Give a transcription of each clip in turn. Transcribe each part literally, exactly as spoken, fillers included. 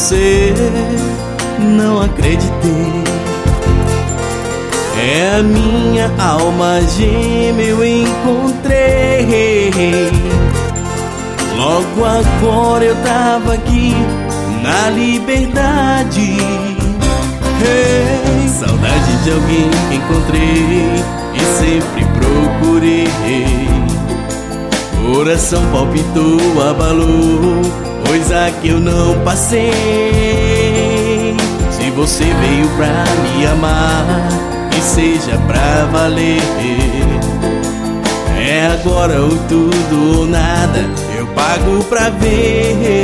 você, não acreditei. É a minha alma gêmea, eu encontrei. Logo agora eu tava aqui na liberdade. Hey, saudade de alguém que encontrei e sempre procurei. Coração palpitou, abalou, coisa que eu não passei. Se você veio pra me amar, que seja pra valer. É agora ou tudo ou nada, eu pago pra ver.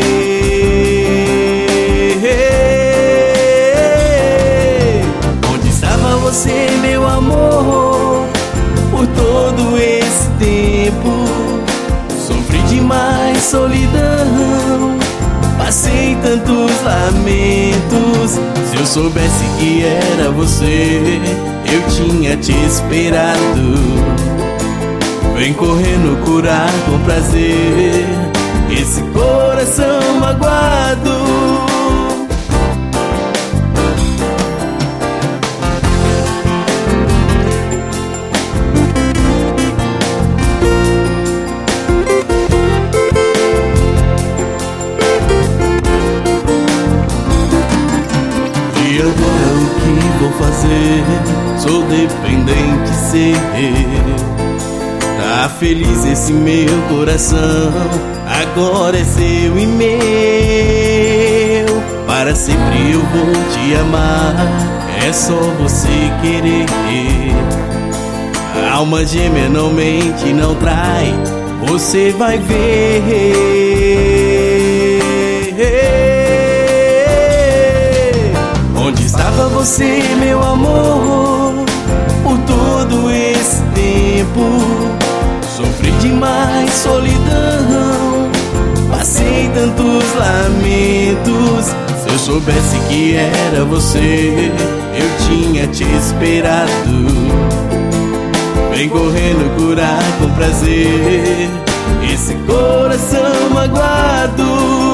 Onde estava você, meu amor, por todo esse tempo? Sofri demais solidão, passei tantos lamentos. Se eu soubesse que era você, eu tinha te esperado. Vem correndo curar com prazer esse coração magoado. E agora o que vou fazer? Sou dependente seu. Tá feliz esse meu coração, agora é seu e meu. Para sempre eu vou te amar, é só você querer. A alma gêmea não mente, não trai, você vai ver. Onde estava você, meu amor, por todo esse tempo? Sofri demais solidão, passei tantos lamentos. Se eu soubesse que era você, eu tinha te esperado. Vem correndo curar com prazer esse coração magoado.